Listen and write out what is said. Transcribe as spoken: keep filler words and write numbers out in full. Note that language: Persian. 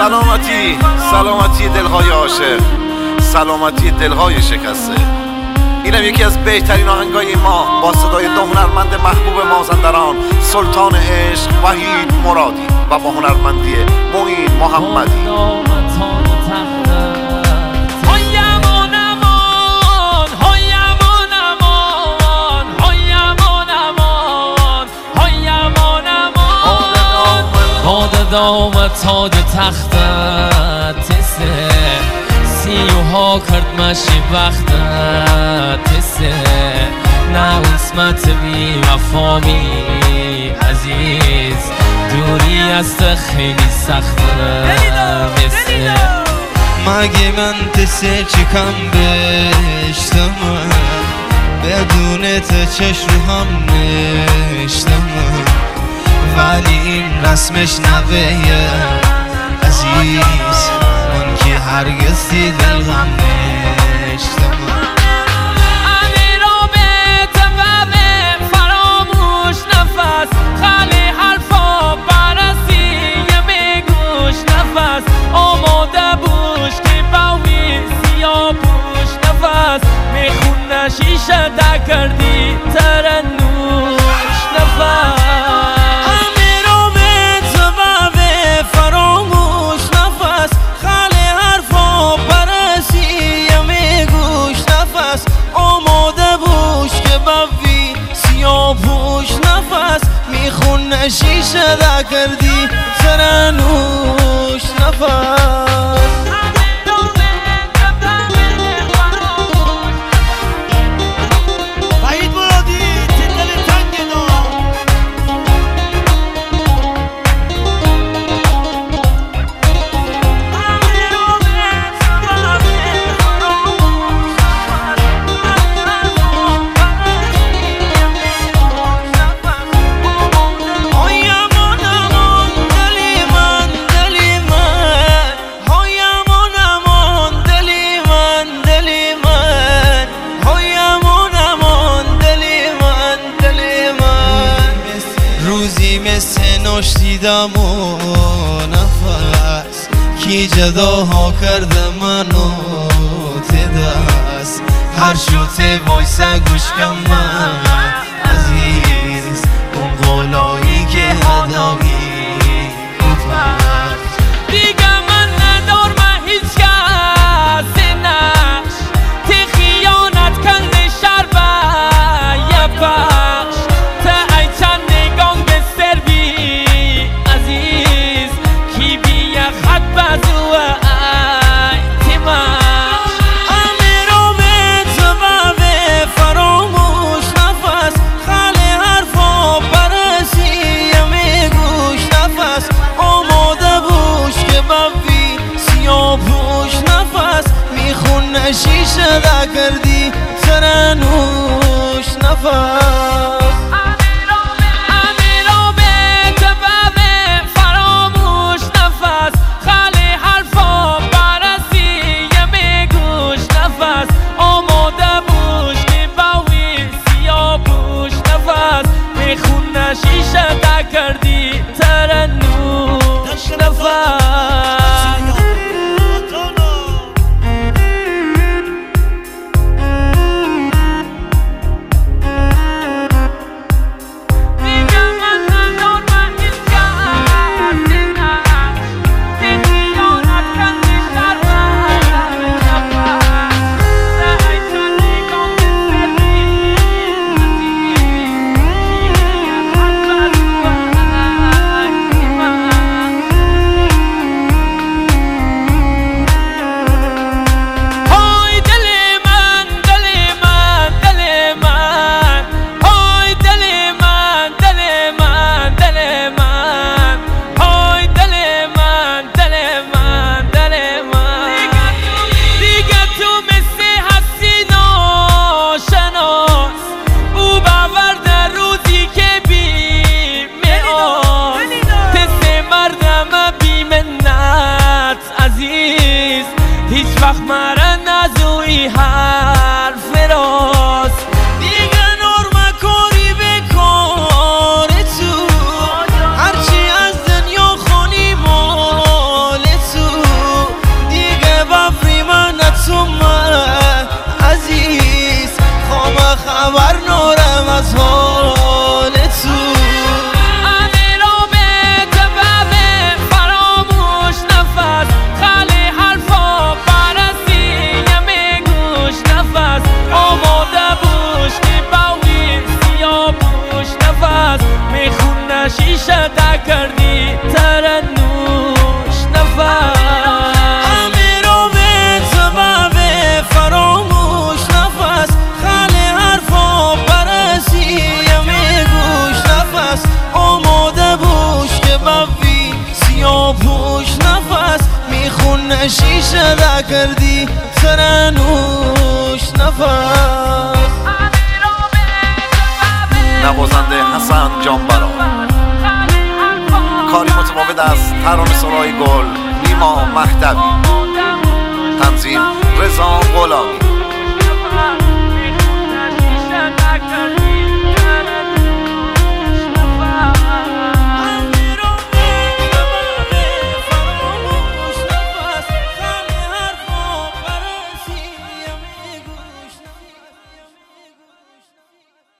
سلامتی، سلامتی دلهای عاشق، سلامتی دلهای شکسته. اینم یکی از بهترین آهنگای ما با صدای دو هنرمند محبوب مازندران، سلطان عشق وحید مرادی و با هنرمندی معین محمدی. آمد تاج تختت تسه سیوها کرد مشی بختت تسه نه اسمت بی وفا بی عزیز دوری است خیلی سخته مثل مگه من تسه چکم بشتم بدون تو چشم رو هم نشتم ولی این رسمش نوه عزیز من که هرگز تی دل غم نشتم امیرا به تبه فراموش نفس خالی حرفا برسی یه میگوش نفس آماده بوش که باوی سیاه پوش نفس میخونه شیشه دا کردی ترنوش نفس پوش نفس میخونه شیشه دا کردی ترنوش نفس وحید مرادی تدل تنگنا نوشیدم و نفس کی جداها کرده منو تدست هر شوته وایسه گوش کم من عزیز اون قولایی که هداگی دیگه من ندارم هیچ کس نقش تی خیانت کنده شر و یه بخش تا ای چند نگان به سروی عزیز کی بیه خط بزوه ای تیمش امیرو به تبه فراموش نفس خالی حرفا برسی یه میگوش نفس آماده بوش که بوی سیاه پوش نفس میخونه شیشه دا کردی ترنوش نفس شیشه دا کردی ترنوش نفس هیچ وقت مرا نزوی حرف راست دیگه نرمه کاری به کار تو هرچی از دنیا خونی مال تو شیشه تا کردی ترنوش نفس همه رو به سبب فراموش نفس خاله حرفا برسیم گوش نفس آماده بوش که بوی سیاه پوش نفس میخونه شیشه دا کردی ترنوش نفس نوازنده حسن جانبرا، کاری متفاوت از ترانه سرای گل نیما مهدوی، تنظیم رضا غلامی.